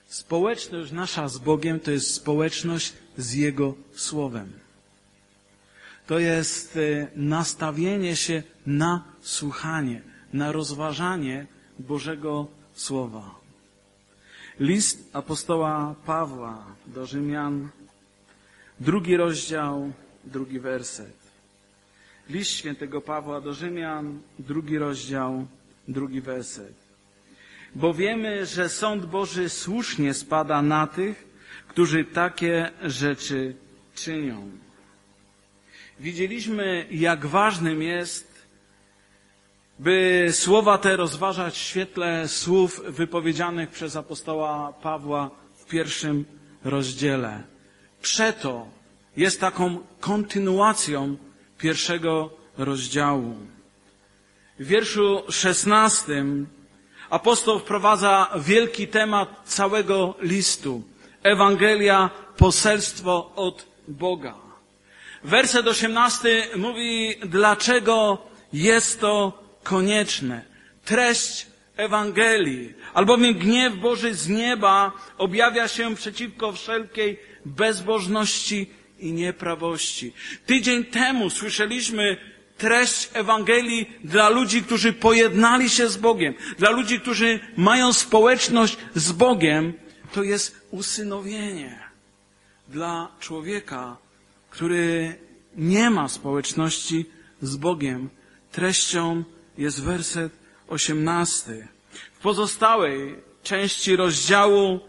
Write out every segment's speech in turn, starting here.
Społeczność nasza z Bogiem to jest społeczność z Jego Słowem. To jest nastawienie się na słuchanie, na rozważanie Bożego Słowa. List apostoła Pawła do Rzymian, 2 rozdział, 2 werset. List świętego Pawła do Rzymian, 2 rozdział, 2 werset. Bo wiemy, że sąd Boży słusznie spada na tych, którzy takie rzeczy czynią. Widzieliśmy, jak ważnym jest, by słowa te rozważać w świetle słów wypowiedzianych przez apostoła Pawła w 1 rozdziale. Przeto jest taką kontynuacją 1 rozdziału. W wierszu 16 apostoł wprowadza wielki temat całego listu. Ewangelia, poselstwo od Boga. Werset 18 mówi, dlaczego jest to konieczne. Treść Ewangelii, albowiem gniew Boży z nieba objawia się przeciwko wszelkiej bezbożności i nieprawości. Tydzień temu słyszeliśmy treść Ewangelii dla ludzi, którzy pojednali się z Bogiem, dla ludzi, którzy mają społeczność z Bogiem. To jest usynowienie. Dla człowieka, który nie ma społeczności z Bogiem, treścią jest werset 18. W pozostałej części rozdziału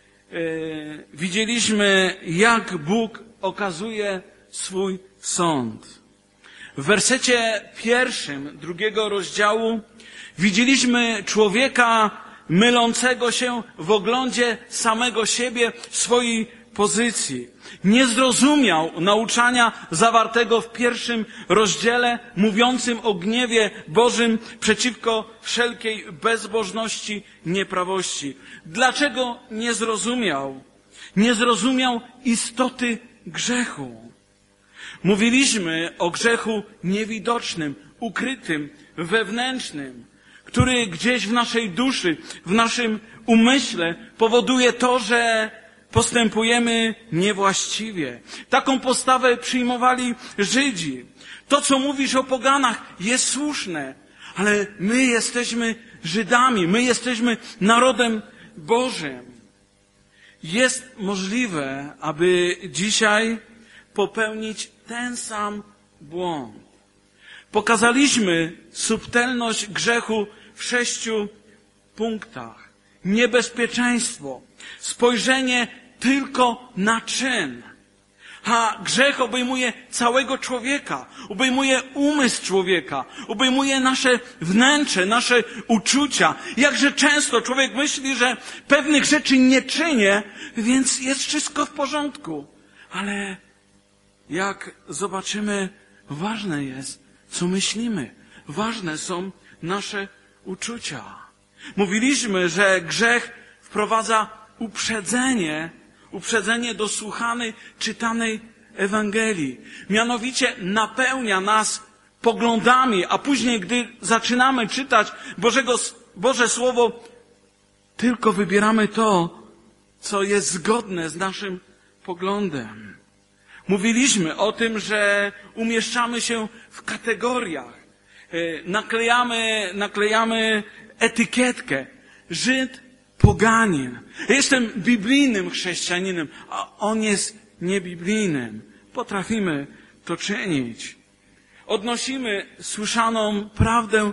widzieliśmy, jak Bóg okazuje swój sąd. W wersecie 1, 2 rozdziału widzieliśmy człowieka mylącego się w oglądzie samego siebie, swojej pozycji. Nie zrozumiał nauczania zawartego w 1 rozdziale, mówiącym o gniewie Bożym przeciwko wszelkiej bezbożności, nieprawości. Dlaczego nie zrozumiał? Nie zrozumiał istoty grzechu. Mówiliśmy o grzechu niewidocznym, ukrytym, wewnętrznym, który gdzieś w naszej duszy, w naszym umyśle powoduje to, że postępujemy niewłaściwie. Taką postawę przyjmowali Żydzi. To, co mówisz o poganach, jest słuszne, ale my jesteśmy Żydami, my jesteśmy narodem Bożym. Jest możliwe, aby dzisiaj popełnić ten sam błąd. Pokazaliśmy subtelność grzechu w 6 punktach. Niebezpieczeństwo, spojrzenie tylko na czyn. A grzech obejmuje całego człowieka, obejmuje umysł człowieka, obejmuje nasze wnętrze, nasze uczucia. Jakże często człowiek myśli, że pewnych rzeczy nie czynię, więc jest wszystko w porządku. Ale jak zobaczymy, ważne jest, co myślimy. Ważne są nasze uczucia. Mówiliśmy, że grzech wprowadza uprzedzenie do słuchanej, czytanej Ewangelii. Mianowicie napełnia nas poglądami, a później, gdy zaczynamy czytać Boże Słowo, tylko wybieramy to, co jest zgodne z naszym poglądem. Mówiliśmy o tym, że umieszczamy się w kategoriach. Naklejamy etykietkę. Żyd, poganin. Jestem biblijnym chrześcijaninem, a on jest niebiblijnym. Potrafimy to czynić. Odnosimy słyszaną prawdę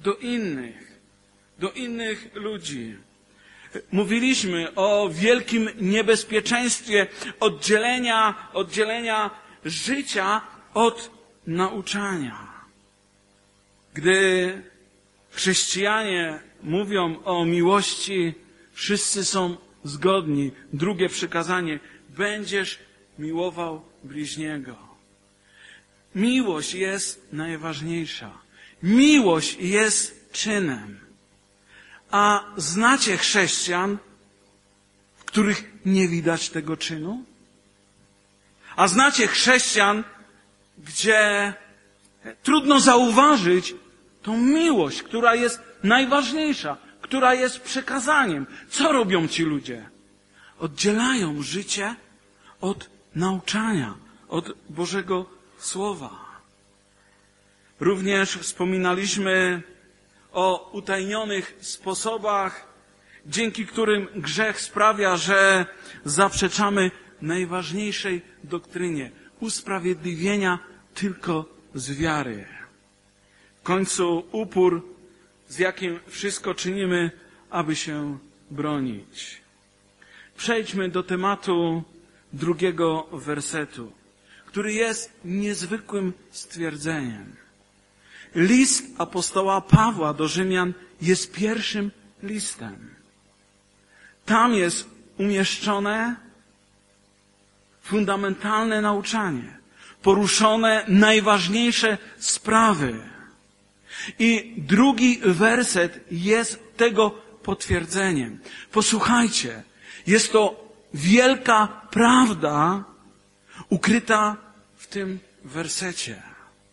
do innych ludzi. Mówiliśmy o wielkim niebezpieczeństwie oddzielenia życia od nauczania. Gdy chrześcijanie mówią o miłości, wszyscy są zgodni. Drugie przykazanie: będziesz miłował bliźniego. Miłość jest najważniejsza. Miłość jest czynem. A znacie chrześcijan, w których nie widać tego czynu? A znacie chrześcijan, gdzie trudno zauważyć tą miłość, która jest najważniejsza, która jest przekazaniem. Co robią ci ludzie? oddzielają życie od nauczania, od Bożego Słowa. Również wspominaliśmy o utajnionych sposobach, dzięki którym grzech sprawia, że zaprzeczamy najważniejszej doktrynie usprawiedliwienia tylko z wiary. W końcu upór, z jakim wszystko czynimy, aby się bronić. Przejdźmy do tematu 2 wersetu, który jest niezwykłym stwierdzeniem. List apostoła Pawła do Rzymian jest pierwszym listem. Tam jest umieszczone fundamentalne nauczanie, poruszone najważniejsze sprawy. I 2 werset jest tego potwierdzeniem. Posłuchajcie, jest to wielka prawda ukryta w tym wersecie.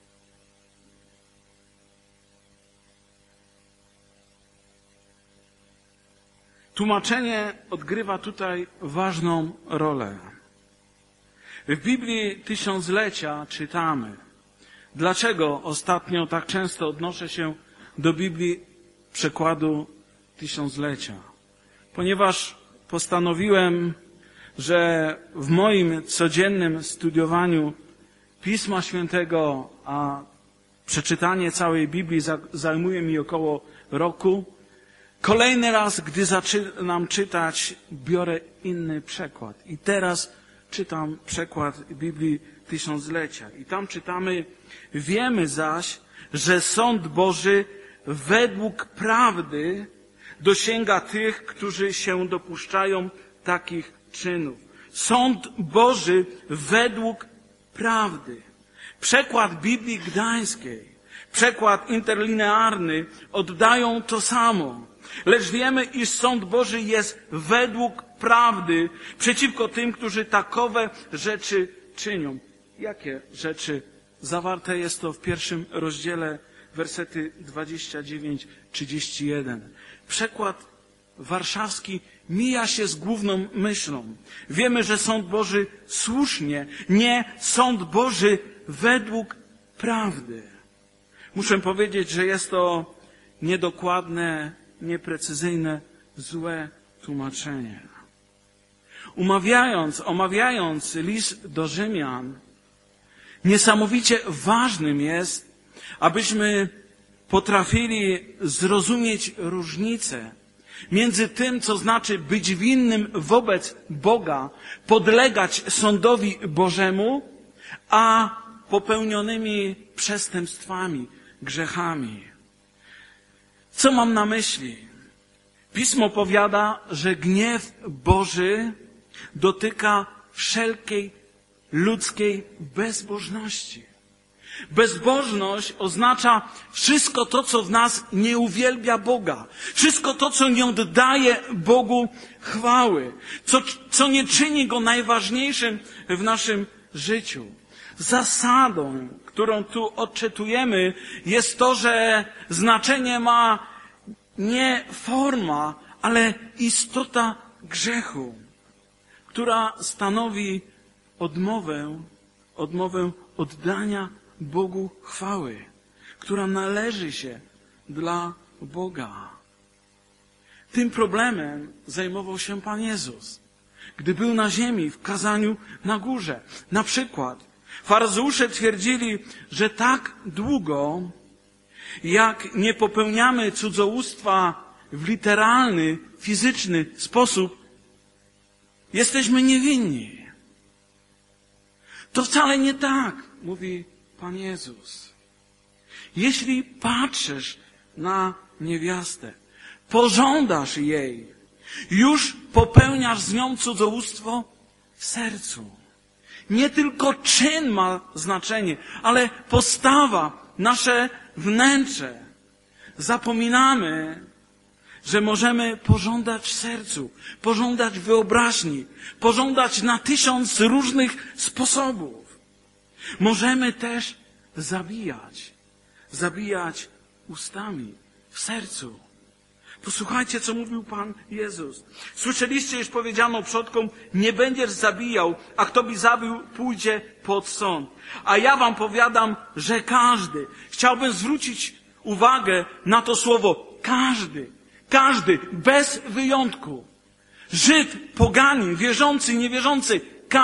Tłumaczenie odgrywa tutaj ważną rolę. W Biblii Tysiąclecia czytamy. Dlaczego ostatnio tak często odnoszę się do Biblii przekładu Tysiąclecia? Ponieważ postanowiłem, że w moim codziennym studiowaniu Pisma Świętego, a przeczytanie całej Biblii zajmuje mi około roku, kolejny raz, gdy zaczynam czytać, biorę inny przekład. I teraz czytam przekład Biblii Tysiąclecia. I tam czytamy: wiemy zaś, że sąd Boży według prawdy dosięga tych, którzy się dopuszczają takich czynów. Sąd Boży według prawdy. Przekład Biblii Gdańskiej, przekład interlinearny oddają to samo. Lecz wiemy, iż sąd Boży jest według prawdy przeciwko tym, którzy takowe rzeczy czynią. Jakie rzeczy? Zawarte jest to w 1 rozdziale, wersety 29-31. Przekład warszawski mija się z główną myślą. Wiemy, że sąd Boży słusznie, nie sąd Boży według prawdy. Muszę powiedzieć, że jest to niedokładne, nieprecyzyjne, złe tłumaczenie. Omawiając list do Rzymian, niesamowicie ważnym jest, abyśmy potrafili zrozumieć różnicę między tym, co znaczy być winnym wobec Boga, podlegać sądowi Bożemu, a popełnionymi przestępstwami, grzechami. Co mam na myśli? Pismo powiada, że gniew Boży dotyka wszelkiej ludzkiej bezbożności. Bezbożność oznacza wszystko to, co w nas nie uwielbia Boga. Wszystko to, co nie oddaje Bogu chwały. Co nie czyni Go najważniejszym w naszym życiu. Zasadą, którą tu odczytujemy, jest to, że znaczenie ma nie forma, ale istota grzechu, która stanowi odmowę oddania Bogu chwały, która należy się dla Boga. Tym problemem zajmował się Pan Jezus, gdy był na ziemi w kazaniu na górze. Na przykład faryzeusze twierdzili, że tak długo, jak nie popełniamy cudzołóstwa w literalny, fizyczny sposób, jesteśmy niewinni. To wcale nie tak, mówi Pan Jezus. Jeśli patrzysz na niewiastę, pożądasz jej, już popełniasz z nią cudzołóstwo w sercu. Nie tylko czyn ma znaczenie, ale postawa, nasze wnętrze. Zapominamy, że możemy pożądać w sercu, pożądać w wyobraźni, pożądać na 1000 różnych sposobów. Możemy też zabijać ustami, w sercu. Posłuchajcie, co mówił Pan Jezus. Słyszeliście, już powiedziano przodkom, nie będziesz zabijał, a kto by zabił, pójdzie pod sąd. A ja wam powiadam, że każdy. Chciałbym zwrócić uwagę na to słowo każdy, bez wyjątku. Żyd, poganin, wierzący, niewierzący,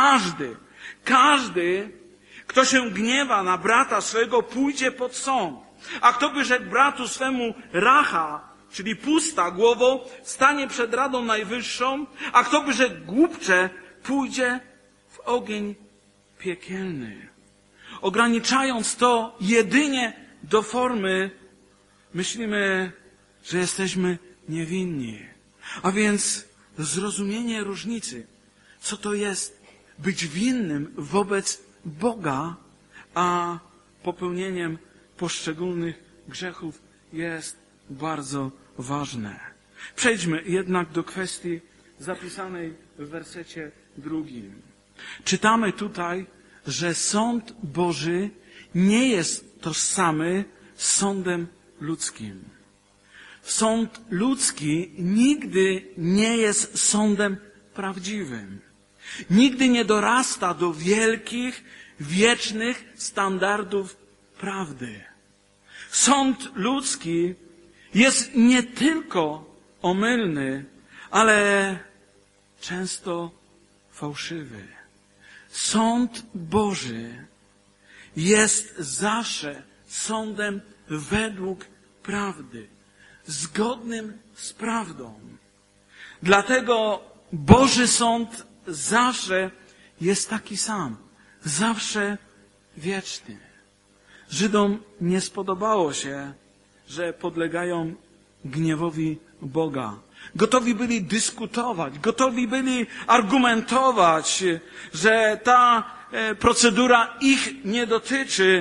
każdy, kto się gniewa na brata swego, pójdzie pod sąd. A kto by rzekł bratu swemu racha, czyli pusta głową, stanie przed Radą Najwyższą, a kto by rzekł głupcze, pójdzie w ogień piekielny. Ograniczając to jedynie do formy, myślimy, że jesteśmy niewinni. A więc zrozumienie różnicy, co to jest być winnym wobec Boga, a popełnieniem poszczególnych grzechów jest bardzo ważne. Przejdźmy jednak do kwestii zapisanej w wersecie 2. Czytamy tutaj, że sąd Boży nie jest tożsamy z sądem ludzkim. Sąd ludzki nigdy nie jest sądem prawdziwym. Nigdy nie dorasta do wielkich, wiecznych standardów prawdy. Sąd ludzki jest nie tylko omylny, ale często fałszywy. Sąd Boży jest zawsze sądem według prawdy, zgodnym z prawdą. Dlatego Boży sąd zawsze jest taki sam, zawsze wieczny. Żydom nie spodobało się, że podlegają gniewowi Boga. Gotowi byli dyskutować, gotowi byli argumentować, że ta procedura ich nie dotyczy,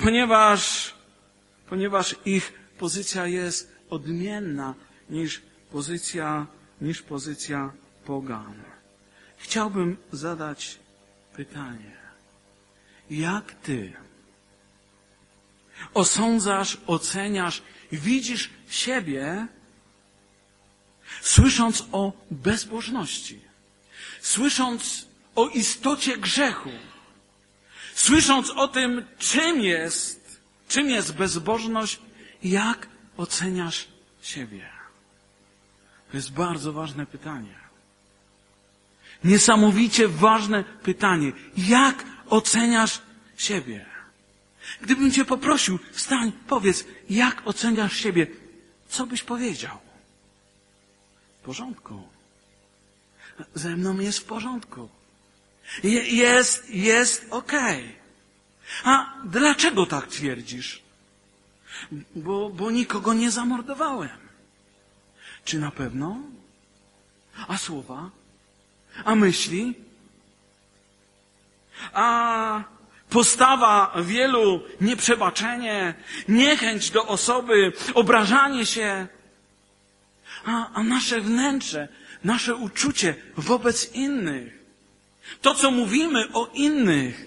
ponieważ ich pozycja jest odmienna niż pozycja pogan. Chciałbym zadać pytanie. Jak ty osądzasz, oceniasz, widzisz siebie, słysząc o bezbożności, słysząc o istocie grzechu, słysząc o tym, czym jest bezbożność, jak oceniasz siebie? To jest bardzo ważne pytanie. Niesamowicie ważne pytanie. Jak oceniasz siebie? Gdybym cię poprosił, wstań, powiedz, jak oceniasz siebie? Co byś powiedział? W porządku. Ze mną jest w porządku. Jest okej. A dlaczego tak twierdzisz? Bo nikogo nie zamordowałem. Czy na pewno? A słowa? A myśli? A postawa wielu, nieprzebaczenie, niechęć do osoby, obrażanie się? A nasze wnętrze, nasze uczucie wobec innych? To, co mówimy o innych,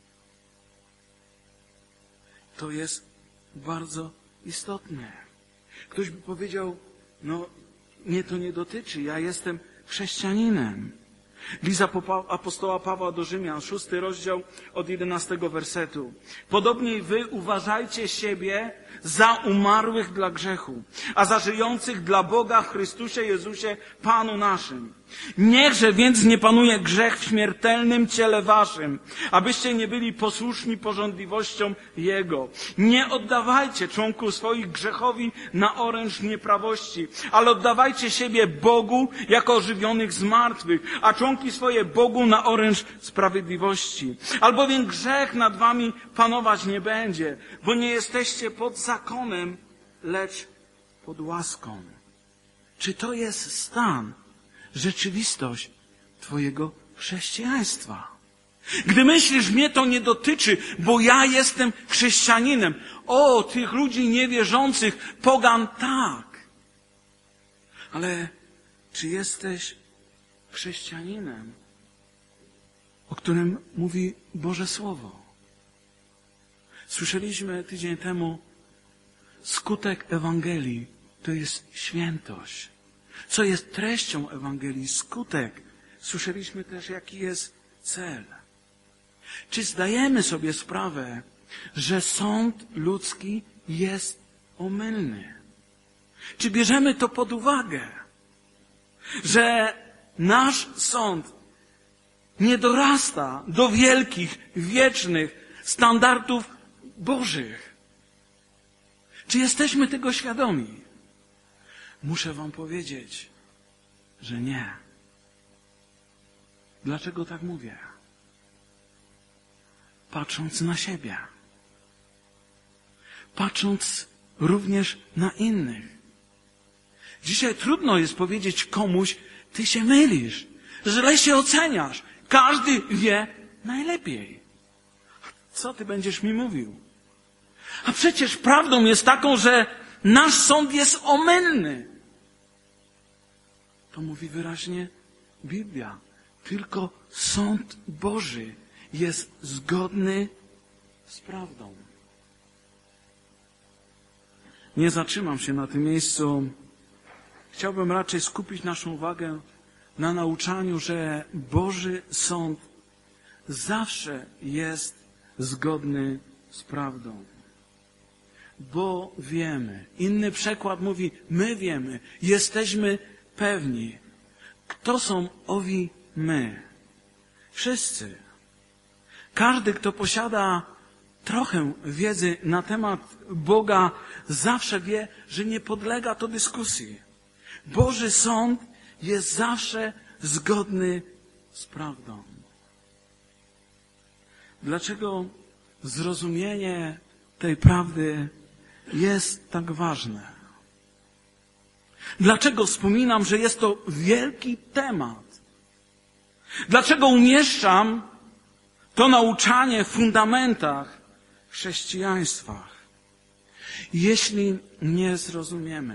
to jest bardzo istotne. Ktoś by powiedział, mnie to nie dotyczy, ja jestem chrześcijaninem. List apostoła Pawła do Rzymian, 6 rozdział od 11 wersetu. Podobnie wy uważajcie siebie za umarłych dla grzechu, a za żyjących dla Boga w Chrystusie Jezusie, Panu naszym. Niechże więc nie panuje grzech w śmiertelnym ciele waszym, abyście nie byli posłuszni pożądliwościom Jego. Nie oddawajcie członków swoich grzechowi na oręż nieprawości, ale oddawajcie siebie Bogu jako ożywionych z martwych, a członki swoje Bogu na oręż sprawiedliwości. Albowiem grzech nad wami panować nie będzie, bo nie jesteście pod zakonem, lecz pod łaską. Czy to jest stan, rzeczywistość twojego chrześcijaństwa? Gdy myślisz, mnie to nie dotyczy, bo ja jestem chrześcijaninem. O, tych ludzi niewierzących, pogan, tak. Ale czy jesteś chrześcijaninem, o którym mówi Boże Słowo? Słyszeliśmy tydzień temu skutek Ewangelii to jest świętość. Co jest treścią Ewangelii? Skutek. Słyszeliśmy też, jaki jest cel. Czy zdajemy sobie sprawę, że sąd ludzki jest omylny? Czy bierzemy to pod uwagę, że nasz sąd nie dorasta do wielkich, wiecznych standardów Bożych? Czy jesteśmy tego świadomi? Muszę wam powiedzieć, że nie. Dlaczego tak mówię? Patrząc na siebie. Patrząc również na innych. Dzisiaj trudno jest powiedzieć komuś, ty się mylisz, źle się oceniasz. Każdy wie najlepiej. Co ty będziesz mi mówił? A przecież prawdą jest taką, że nasz sąd jest omylny. To mówi wyraźnie Biblia. Tylko sąd Boży jest zgodny z prawdą. Nie zatrzymam się na tym miejscu. Chciałbym raczej skupić naszą uwagę na nauczaniu, że Boży sąd zawsze jest zgodny z prawdą. Bo wiemy. Inny przekład mówi, my wiemy, jesteśmy pewni. Kto są owi my? Wszyscy. Każdy, kto posiada trochę wiedzy na temat Boga, zawsze wie, że nie podlega to dyskusji. Boży sąd jest zawsze zgodny z prawdą. Dlaczego zrozumienie tej prawdy jest tak ważne? Dlaczego wspominam, że jest to wielki temat? Dlaczego umieszczam to nauczanie w fundamentach chrześcijaństwa? Jeśli nie zrozumiemy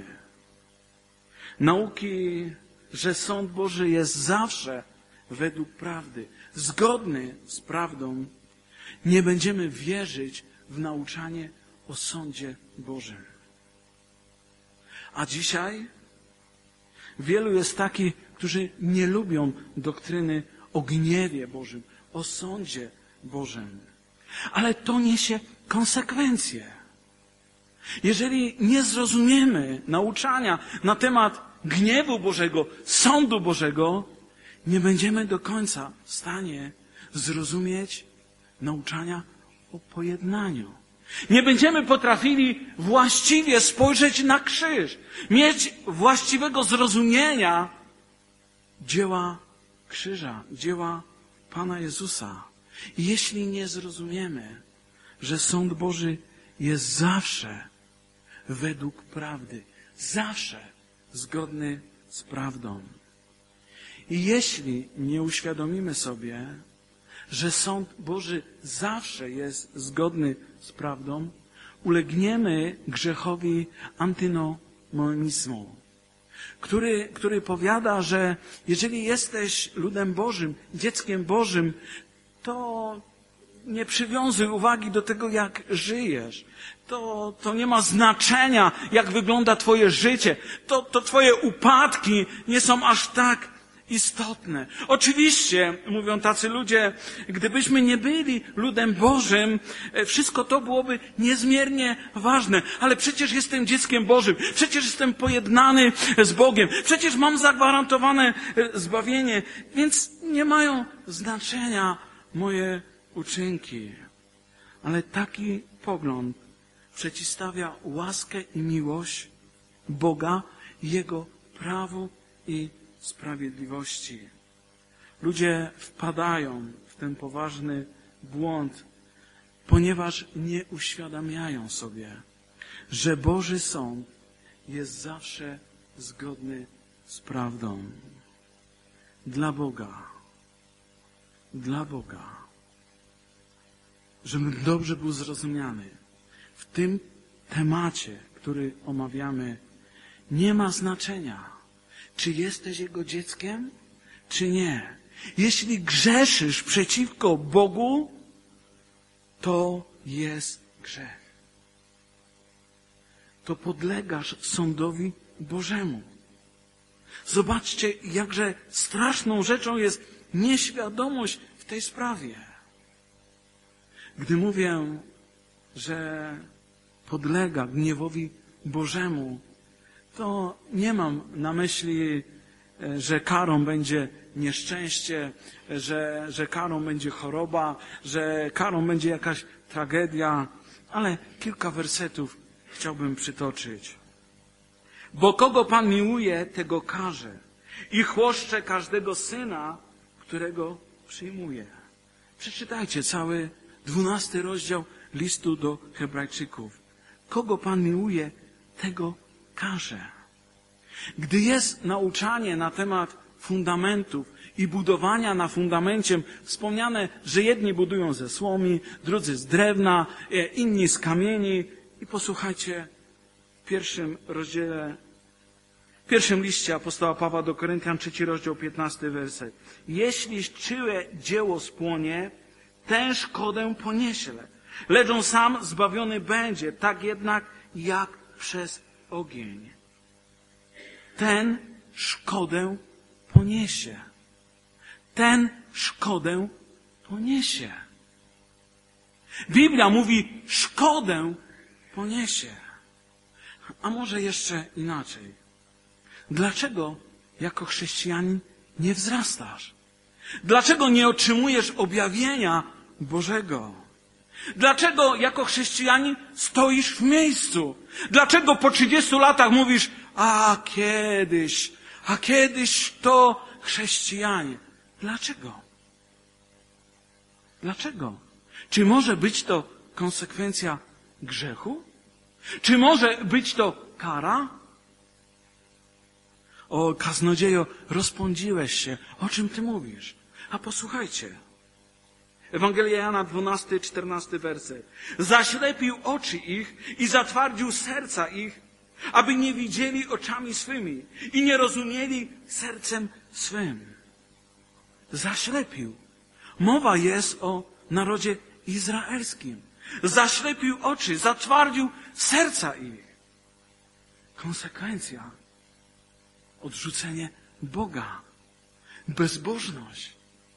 nauki, że sąd Boży jest zawsze według prawdy, zgodny z prawdą, nie będziemy wierzyć w nauczanie o sądzie Bożym. A dzisiaj wielu jest takich, którzy nie lubią doktryny o gniewie Bożym, o sądzie Bożym. Ale to niesie konsekwencje. Jeżeli nie zrozumiemy nauczania na temat gniewu Bożego, sądu Bożego, nie będziemy do końca w stanie zrozumieć nauczania o pojednaniu. Nie będziemy potrafili właściwie spojrzeć na krzyż, mieć właściwego zrozumienia dzieła krzyża, dzieła Pana Jezusa. I jeśli nie zrozumiemy, że sąd Boży jest zawsze według prawdy, zawsze zgodny z prawdą. I jeśli nie uświadomimy sobie, że sąd Boży zawsze jest zgodny z prawdą, ulegniemy grzechowi antynomizmu, który powiada, że jeżeli jesteś ludem Bożym, dzieckiem Bożym, to nie przywiązuj uwagi do tego, jak żyjesz. To nie ma znaczenia, jak wygląda twoje życie. To twoje upadki nie są aż tak istotne. Oczywiście, mówią tacy ludzie, gdybyśmy nie byli ludem Bożym, wszystko to byłoby niezmiernie ważne. Ale przecież jestem dzieckiem Bożym. Przecież jestem pojednany z Bogiem. Przecież mam zagwarantowane zbawienie. Więc nie mają znaczenia moje uczynki. Ale taki pogląd przeciwstawia łaskę i miłość Boga, Jego prawu i sprawiedliwości. Ludzie wpadają w ten poważny błąd, ponieważ nie uświadamiają sobie, że Boży sąd jest zawsze zgodny z prawdą. Dla Boga, żebym dobrze był zrozumiany, w tym temacie, który omawiamy, nie ma znaczenia, czy jesteś Jego dzieckiem, czy nie. Jeśli grzeszysz przeciwko Bogu, to jest grzech. to podlegasz sądowi Bożemu. Zobaczcie, jakże straszną rzeczą jest nieświadomość w tej sprawie. Gdy mówię, że podlega gniewowi Bożemu, to nie mam na myśli, że karą będzie nieszczęście, że karą będzie choroba, że karą będzie jakaś tragedia, ale kilka wersetów chciałbym przytoczyć. Bo kogo Pan miłuje, tego karze i chłoszcze każdego syna, którego przyjmuje. Przeczytajcie cały 12 rozdział listu do Hebrajczyków. Kogo Pan miłuje, tego karze. Gdy jest nauczanie na temat fundamentów i budowania na fundamencie, wspomniane, że jedni budują ze słomy, drudzy z drewna, inni z kamieni. I posłuchajcie w pierwszym liście apostoła Pawła do Koryntian, 3 rozdział, 15 werset. Jeśli czyje dzieło spłonie, tę szkodę poniesie, lecz on sam zbawiony będzie, tak jednak jak przez ogień. Ten szkodę poniesie. Ten szkodę poniesie. Biblia mówi, szkodę poniesie. A może jeszcze inaczej. Dlaczego jako chrześcijanin nie wzrastasz? Dlaczego nie otrzymujesz objawienia Bożego? Dlaczego jako chrześcijanin stoisz w miejscu? Dlaczego po 30 latach mówisz, a kiedyś to chrześcijanie? Dlaczego? Dlaczego? Czy może być to konsekwencja grzechu? Czy może być to kara? O, kaznodziejo, rozpędziłeś się. O czym ty mówisz? A posłuchajcie. Ewangelia Jana, 12, 14 werset. Zaślepił oczy ich i zatwardził serca ich, aby nie widzieli oczami swymi i nie rozumieli sercem swym. Zaślepił. Mowa jest o narodzie izraelskim. Zaślepił oczy, zatwardził serca ich. Konsekwencja. Odrzucenie Boga. Bezbożność.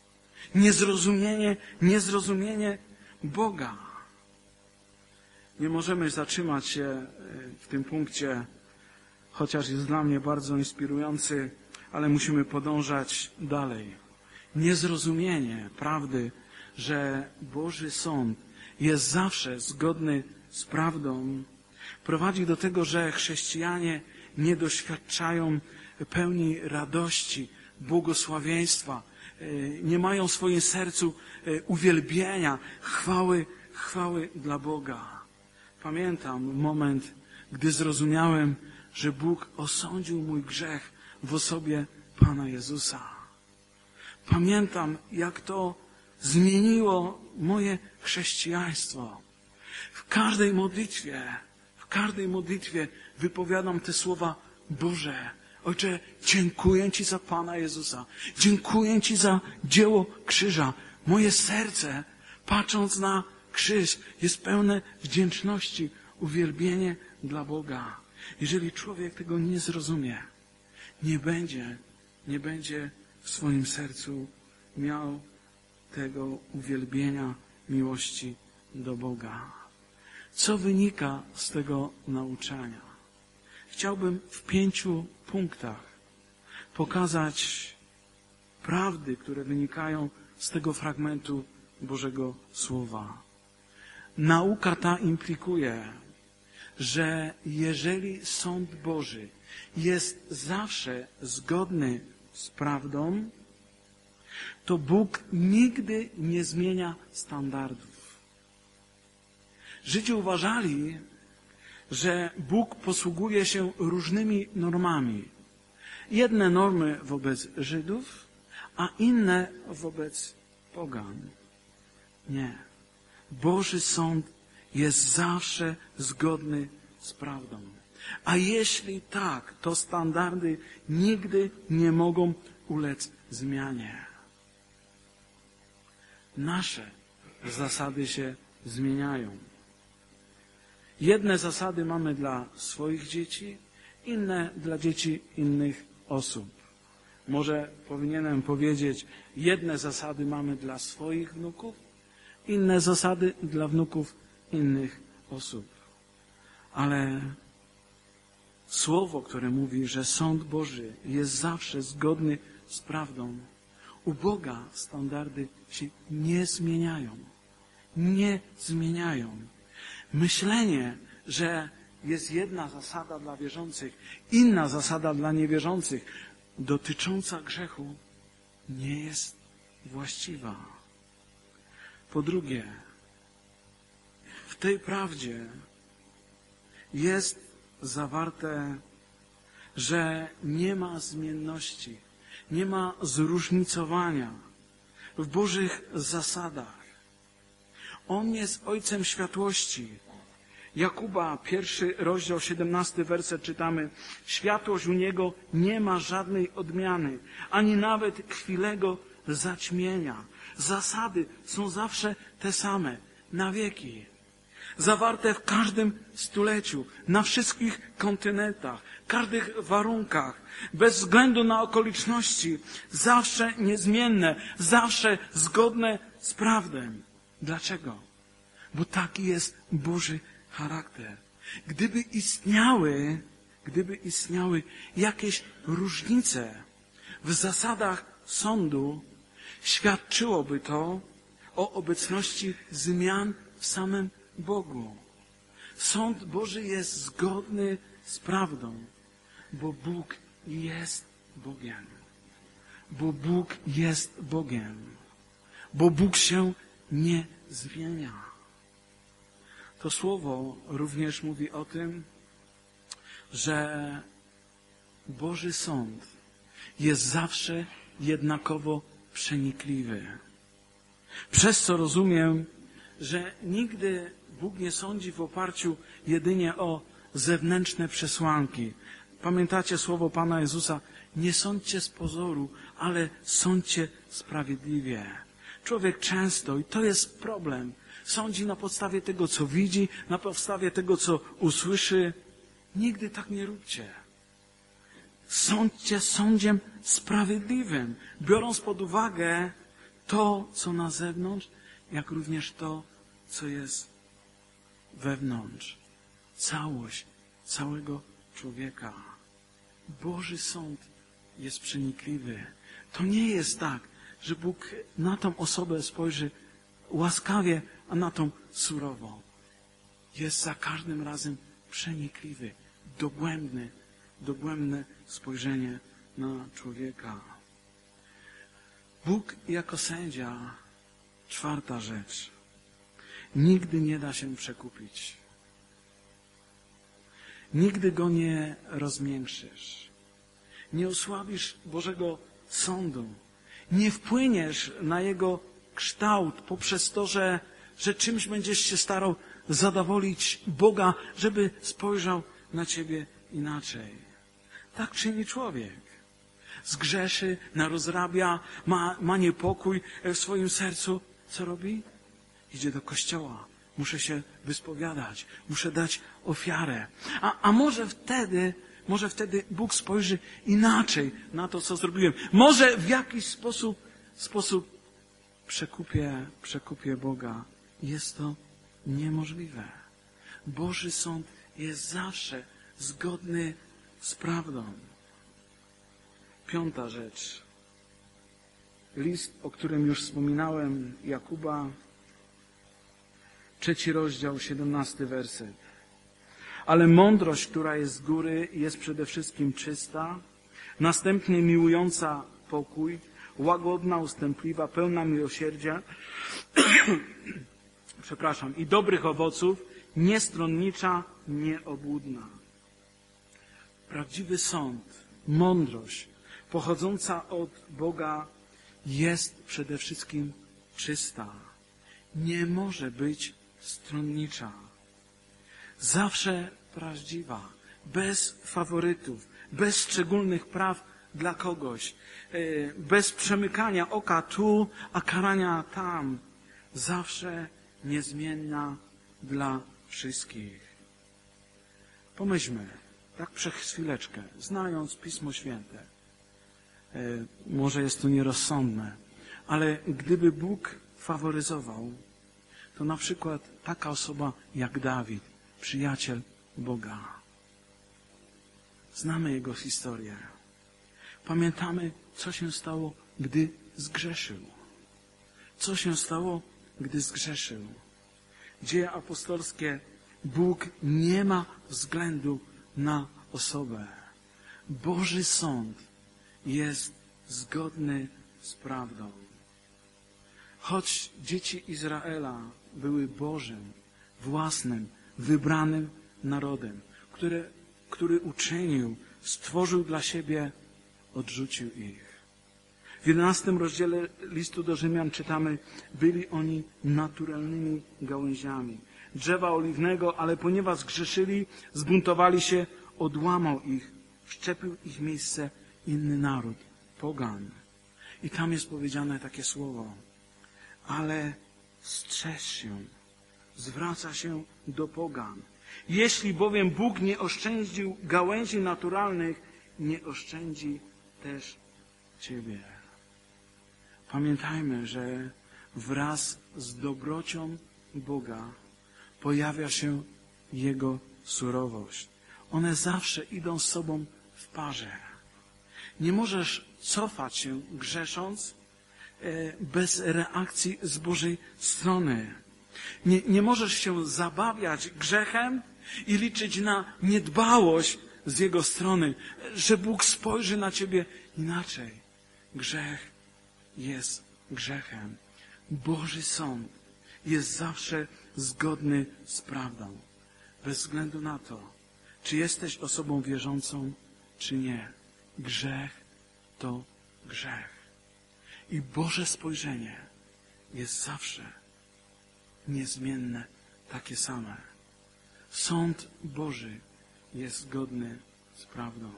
Niezrozumienie Boga. Nie możemy zatrzymać się w tym punkcie, chociaż jest dla mnie bardzo inspirujący, ale musimy podążać dalej. Niezrozumienie prawdy, że Boży sąd jest zawsze zgodny z prawdą, prowadzi do tego, że chrześcijanie nie doświadczają pełni radości, błogosławieństwa, nie mają w swoim sercu uwielbienia, chwały dla Boga. Pamiętam moment, gdy zrozumiałem, że Bóg osądził mój grzech w osobie Pana Jezusa. Pamiętam, jak to zmieniło moje chrześcijaństwo. W każdej modlitwie wypowiadam te słowa: Boże, Ojcze, dziękuję Ci za Pana Jezusa. Dziękuję Ci za dzieło krzyża. Moje serce, patrząc na krzyż, jest pełne wdzięczności, uwielbienie dla Boga. Jeżeli człowiek tego nie zrozumie, nie będzie w swoim sercu miał tego uwielbienia, miłości do Boga. Co wynika z tego nauczania? Chciałbym w 5 punktach pokazać prawdy, które wynikają z tego fragmentu Bożego Słowa. Nauka ta implikuje, że jeżeli sąd Boży jest zawsze zgodny z prawdą, to Bóg nigdy nie zmienia standardów. Żydzi uważali, że Bóg posługuje się różnymi normami. Jedne normy wobec Żydów, a inne wobec pogan. Nie. Boży sąd jest zawsze zgodny z prawdą. A jeśli tak, to standardy nigdy nie mogą ulec zmianie. Nasze zasady się zmieniają. Jedne zasady mamy dla swoich dzieci, inne dla dzieci innych osób. Może powinienem powiedzieć, jedne zasady mamy dla swoich wnuków, inne zasady dla wnuków innych osób. Ale Słowo, które mówi, że sąd Boży jest zawsze zgodny z prawdą, u Boga standardy się nie zmieniają. Nie zmieniają. Myślenie, że jest jedna zasada dla wierzących, inna zasada dla niewierzących, dotycząca grzechu, nie jest właściwa. Po drugie, w tej prawdzie jest zawarte, że nie ma zmienności, nie ma zróżnicowania w Bożych zasadach. On jest Ojcem światłości. Jakuba, 1 rozdział, 17 werset czytamy. Światłość u Niego nie ma żadnej odmiany, ani nawet chwilego zaćmienia. Zasady są zawsze te same, na wieki. Zawarte w każdym stuleciu, na wszystkich kontynentach, w każdych warunkach, bez względu na okoliczności, zawsze niezmienne, zawsze zgodne z prawdą. Dlaczego? Bo taki jest Boży charakter. Gdyby istniały jakieś różnice w zasadach sądu, świadczyłoby to o obecności zmian w samym Bogu. Sąd Boży jest zgodny z prawdą, bo Bóg jest Bogiem. Bo Bóg jest Bogiem. Bo Bóg się nie zmienia. To słowo również mówi o tym, że Boży sąd jest zawsze jednakowo przenikliwy. Przez co rozumiem, że nigdy Bóg nie sądzi w oparciu jedynie o zewnętrzne przesłanki. Pamiętacie słowo Pana Jezusa? Nie sądźcie z pozoru, ale sądźcie sprawiedliwie. Człowiek często, i to jest problem, sądzi na podstawie tego, co widzi, na podstawie tego, co usłyszy. Nigdy tak nie róbcie. Sądźcie sądem sprawiedliwym, biorąc pod uwagę to, co na zewnątrz, jak również to, co jest wewnątrz. Całość całego człowieka. Boży sąd jest przenikliwy. To nie jest tak, że Bóg na tą osobę spojrzy łaskawie, a na tą surowo. Jest za każdym razem przenikliwy, dogłębne spojrzenie na człowieka. Bóg jako sędzia, czwarta rzecz, nigdy nie da się przekupić. Nigdy Go nie rozmiększysz. Nie osłabisz Bożego sądu. Nie wpłyniesz na Jego kształt poprzez to, że czymś będziesz się starał zadowolić Boga, żeby spojrzał na ciebie inaczej. Tak czyni człowiek. Zgrzeszy, narozrabia, ma niepokój w swoim sercu. Co robi? Idzie do kościoła. Muszę się wyspowiadać. Muszę dać ofiarę. A może wtedy Bóg spojrzy inaczej na to, co zrobiłem. Może w jakiś sposób przekupię Boga. Jest to niemożliwe. Boży sąd jest zawsze zgodny z prawdą. Piąta rzecz. List, o którym już wspominałem, Jakuba, 3 rozdział, 17 werset. Ale mądrość, która jest z góry, jest przede wszystkim czysta, następnie miłująca pokój, łagodna, ustępliwa, pełna miłosierdzia i dobrych owoców, niestronnicza, nieobłudna. Prawdziwy sąd, mądrość pochodząca od Boga jest przede wszystkim czysta. Nie może być stronnicza. Zawsze prawdziwa, bez faworytów, bez szczególnych praw dla kogoś, bez przemykania oka tu, a karania tam. Zawsze niezmienna dla wszystkich. Pomyślmy, tak przez chwileczkę, znając Pismo Święte. Może jest to nierozsądne, ale gdyby Bóg faworyzował, to na przykład taka osoba jak Dawid, przyjaciel Boga. Znamy jego historię. Pamiętamy, co się stało, gdy zgrzeszył. Co się stało, gdy zgrzeszył. Dzieje apostolskie. Bóg nie ma względu na osobę. Boży sąd jest zgodny z prawdą. Choć dzieci Izraela były Bożym, własnym, wybranym narodem, który uczynił, stworzył dla siebie, odrzucił ich. W 11 rozdziale listu do Rzymian czytamy, byli oni naturalnymi gałęziami drzewa oliwnego, ale ponieważ grzeszyli, zbuntowali się, odłamał ich, wszczepił ich miejsce inny naród, pogan. I tam jest powiedziane takie słowo, ale strzeż się, zwraca się do pogan. Jeśli bowiem Bóg nie oszczędził gałęzi naturalnych, nie oszczędzi też ciebie. Pamiętajmy, że wraz z dobrocią Boga pojawia się Jego surowość. One zawsze idą z sobą w parze. Nie możesz cofać się grzesząc bez reakcji z Bożej strony. Nie możesz się zabawiać grzechem i liczyć na niedbałość z Jego strony, że Bóg spojrzy na ciebie inaczej. Grzech jest grzechem. Boży sąd jest zawsze zgodny z prawdą. Bez względu na to, czy jesteś osobą wierzącą, czy nie. Grzech to grzech. I Boże spojrzenie jest zawsze niezmienne, takie same. Sąd Boży jest zgodny z prawdą.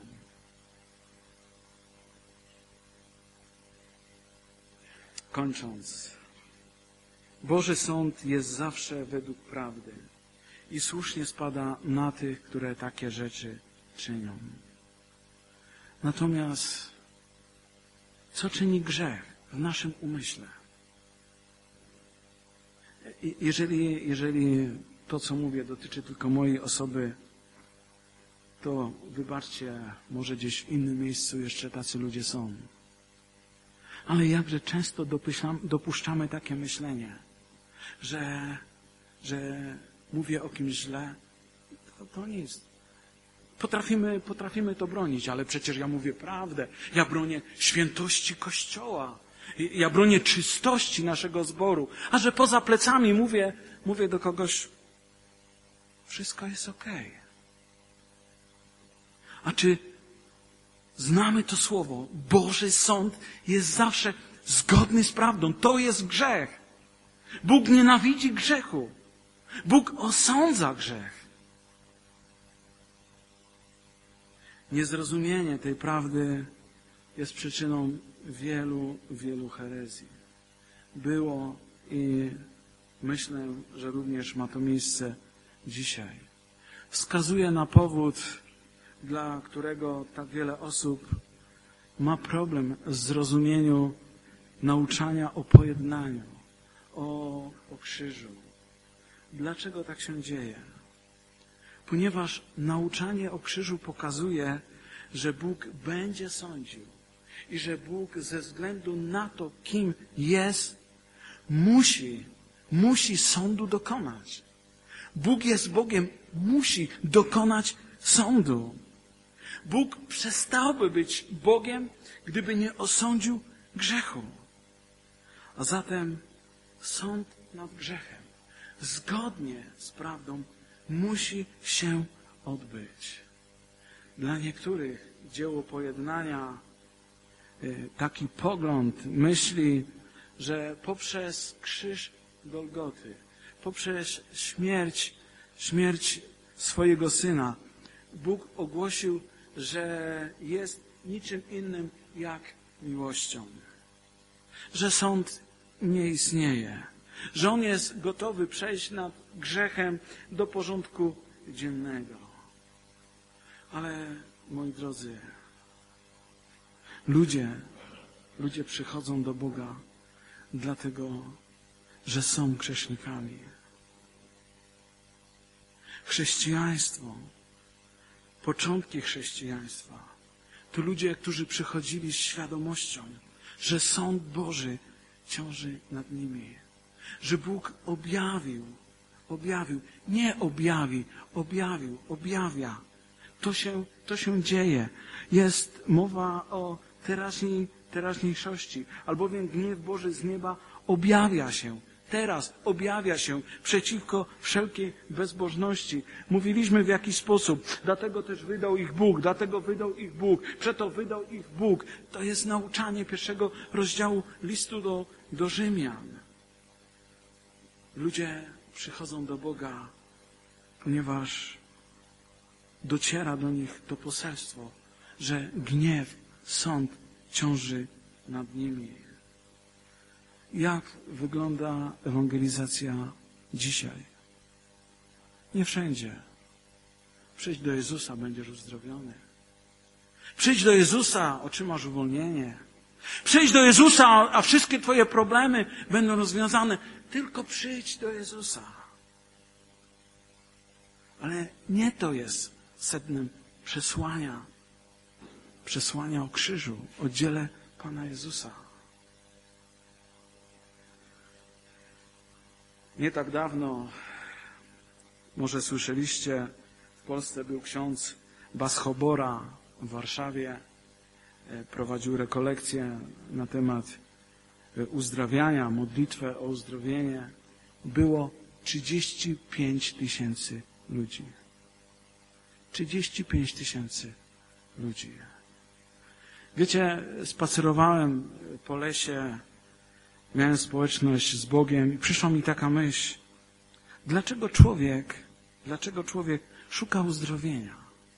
Kończąc, Boży sąd jest zawsze według prawdy i słusznie spada na tych, które takie rzeczy czynią. Natomiast co czyni grzech w naszym umyśle? Jeżeli to, co mówię, dotyczy tylko mojej osoby, to wybaczcie, może gdzieś w innym miejscu jeszcze tacy ludzie są. Ale jakże często dopuszczamy takie myślenie, że mówię o kimś źle, to nic. Potrafimy to bronić, ale przecież ja mówię prawdę. Ja bronię świętości Kościoła. Ja bronię czystości naszego zboru. A że poza plecami mówię do kogoś, wszystko jest okej. A czy znamy to słowo? Boży sąd jest zawsze zgodny z prawdą. To jest grzech. Bóg nienawidzi grzechu. Bóg osądza grzech. Niezrozumienie tej prawdy jest przyczyną wielu herezji. Było i myślę, że również ma to miejsce dzisiaj. Wskazuje na powód, dla którego tak wiele osób ma problem z zrozumieniem nauczania o pojednaniu, o krzyżu. Dlaczego tak się dzieje? Ponieważ nauczanie o krzyżu pokazuje, że Bóg będzie sądził i że Bóg ze względu na to, kim jest, musi sądu dokonać. Bóg jest Bogiem, musi dokonać sądu. Bóg przestałby być Bogiem, gdyby nie osądził grzechu. A zatem sąd nad grzechem, zgodnie z prawdą, musi się odbyć. Dla niektórych dzieło pojednania, taki pogląd myśli, że poprzez krzyż Golgoty, poprzez śmierć swojego Syna, Bóg ogłosił, że jest niczym innym jak miłością. Że sąd nie istnieje. Że On jest gotowy przejść nad grzechem do porządku dziennego. Ale, moi drodzy, ludzie przychodzą do Boga dlatego, że są grzesznikami. Chrześcijaństwo, początki chrześcijaństwa, to ludzie, którzy przychodzili z świadomością, że sąd Boży ciąży nad nimi. Że Bóg objawia. To się dzieje. Jest mowa o teraźniejszości, albowiem gniew Boży z nieba objawia się. Teraz objawia się przeciwko wszelkiej bezbożności. Mówiliśmy w jaki sposób. Dlatego też wydał ich Bóg. Przeto wydał ich Bóg. To jest nauczanie 1 rozdziału listu do Rzymian. Ludzie przychodzą do Boga, ponieważ dociera do nich to poselstwo, że gniew, sąd ciąży nad nimi. Jak wygląda ewangelizacja dzisiaj? Nie wszędzie. Przyjdź do Jezusa, będziesz uzdrowiony. Przyjdź do Jezusa, otrzymasz uwolnienie. Przyjdź do Jezusa, a wszystkie twoje problemy będą rozwiązane. Tylko przyjdź do Jezusa. Ale nie to jest sednem przesłania o krzyżu, o dziele Pana Jezusa. Nie tak dawno, może słyszeliście, w Polsce był ksiądz Baschobora w Warszawie. Prowadził rekolekcję na temat uzdrawiania, modlitwę o uzdrowienie. Było 35 000 ludzi. 35 000 ludzi. Wiecie, spacerowałem po lesie, miałem społeczność z Bogiem i przyszła mi taka myśl. Dlaczego człowiek szuka uzdrowienia?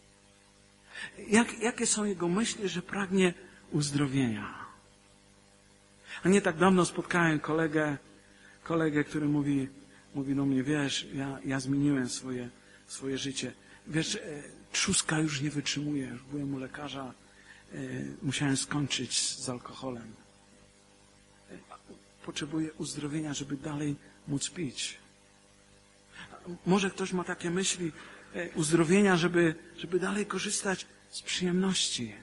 Jakie są jego myśli, że pragnie uzdrowienia? A nie tak dawno spotkałem kolegę, który mówi do mnie, wiesz, ja zmieniłem swoje życie. Wiesz, trzustka już nie wytrzymuje. Już byłem u lekarza, musiałem skończyć z alkoholem. Potrzebuję uzdrowienia, żeby dalej móc pić. Może ktoś ma takie myśli uzdrowienia, żeby dalej korzystać z przyjemności.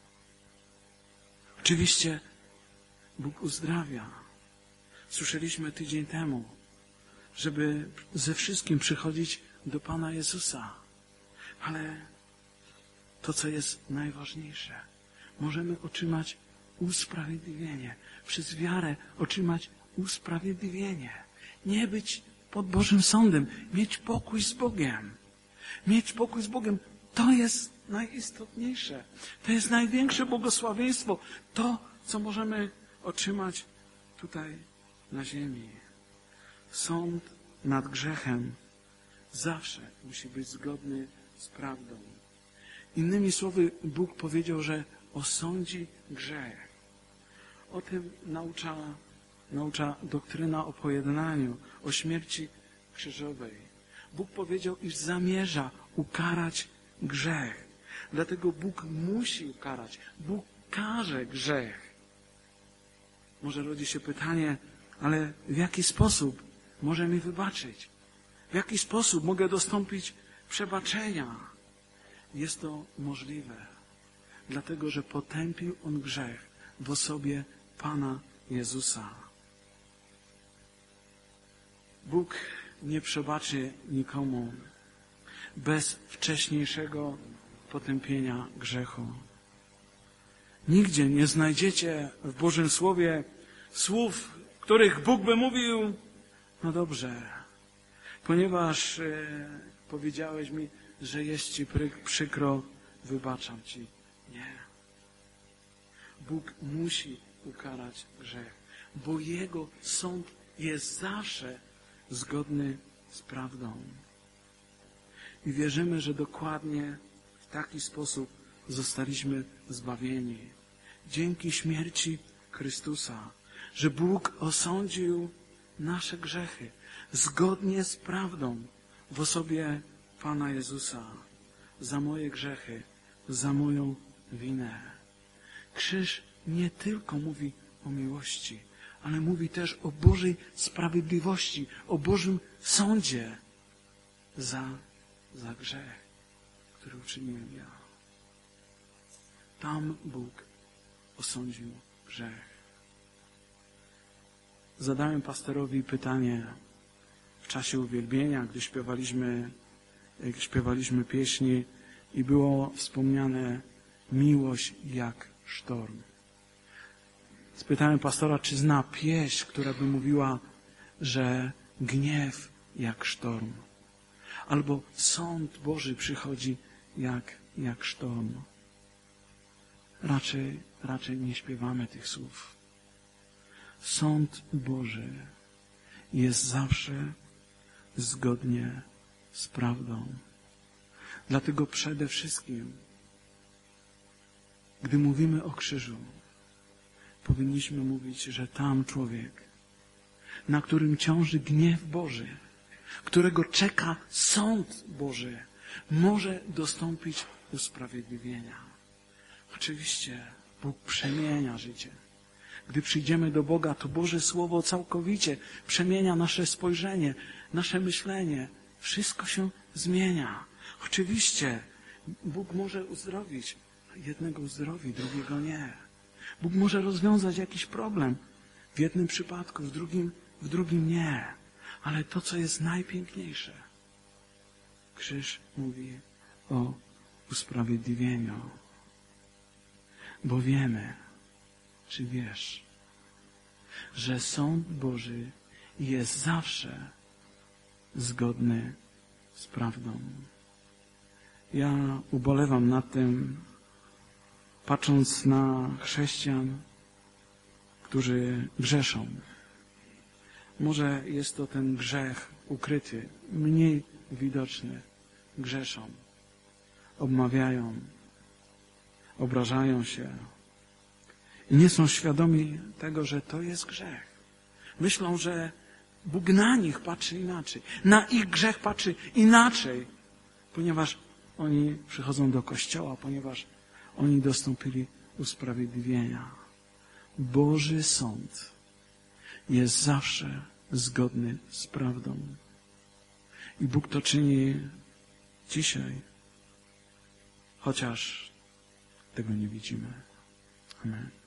Oczywiście Bóg uzdrawia. Słyszeliśmy tydzień temu, żeby ze wszystkim przychodzić do Pana Jezusa. Ale to, co jest najważniejsze, możemy otrzymać usprawiedliwienie. Przez wiarę otrzymać usprawiedliwienie. Nie być pod Bożym sądem. Mieć pokój z Bogiem. Mieć pokój z Bogiem. To jest najistotniejsze. To jest największe błogosławieństwo. To, co możemy otrzymać tutaj na ziemi. Sąd nad grzechem zawsze musi być zgodny z prawdą. Innymi słowy, Bóg powiedział, że osądzi grzech. O tym naucza doktryna o pojednaniu, o śmierci krzyżowej. Bóg powiedział, iż zamierza ukarać grzech. Dlatego Bóg musi ukarać. Bóg karze grzech. Może rodzi się pytanie, ale w jaki sposób może mi wybaczyć? W jaki sposób mogę dostąpić przebaczenia? Jest to możliwe, dlatego że potępił On grzech w osobie Pana Jezusa. Bóg nie przebaczy nikomu bez wcześniejszego potępienia grzechu. Nigdzie nie znajdziecie w Bożym Słowie słów, w których Bóg by mówił, no dobrze, ponieważ powiedziałeś mi, że jest Ci przykro, wybaczam Ci. Nie. Bóg musi ukarać grzech, bo Jego sąd jest zawsze zgodny z prawdą. I wierzymy, że dokładnie w taki sposób zostaliśmy zbawieni. Dzięki śmierci Chrystusa, że Bóg osądził nasze grzechy zgodnie z prawdą w osobie Pana Jezusa. za moje grzechy, za moją winę. Krzyż nie tylko mówi o miłości, ale mówi też o Bożej sprawiedliwości, o Bożym sądzie za grzech, który uczyniłem ja. Tam Bóg osądził grzech. Zadałem pastorowi pytanie w czasie uwielbienia, gdy śpiewaliśmy pieśni i było wspomniane miłość jak sztorm. Spytałem pastora, czy zna pieśń, która by mówiła, że gniew jak sztorm. Albo sąd Boży przychodzi jak sztorm. Raczej nie śpiewamy tych słów. Sąd Boży jest zawsze zgodnie z prawdą. Dlatego przede wszystkim, gdy mówimy o krzyżu, powinniśmy mówić, że tam człowiek, na którym ciąży gniew Boży, którego czeka sąd Boży, może dostąpić usprawiedliwienia. Oczywiście Bóg przemienia życie. Gdy przyjdziemy do Boga, to Boże Słowo całkowicie przemienia nasze spojrzenie, nasze myślenie. Wszystko się zmienia. Oczywiście Bóg może uzdrowić. Jednego uzdrowi, drugiego nie. Bóg może rozwiązać jakiś problem. W jednym przypadku, w drugim nie. Ale to, co jest najpiękniejsze, krzyż mówi o usprawiedliwieniu. Bo wiemy, czy wiesz, że sąd Boży jest zawsze zgodny z prawdą. Ja ubolewam nad tym, patrząc na chrześcijan, którzy grzeszą. Może jest to ten grzech ukryty, mniej widoczny. Grzeszą, obmawiają, obrażają się i nie są świadomi tego, że to jest grzech. Myślą, że Bóg na nich patrzy inaczej. Na ich grzech patrzy inaczej, ponieważ oni przychodzą do Kościoła, ponieważ oni dostąpili usprawiedliwienia. Boży sąd jest zawsze zgodny z prawdą. I Bóg to czyni dzisiaj, chociaż tego nie widzimy. Amen.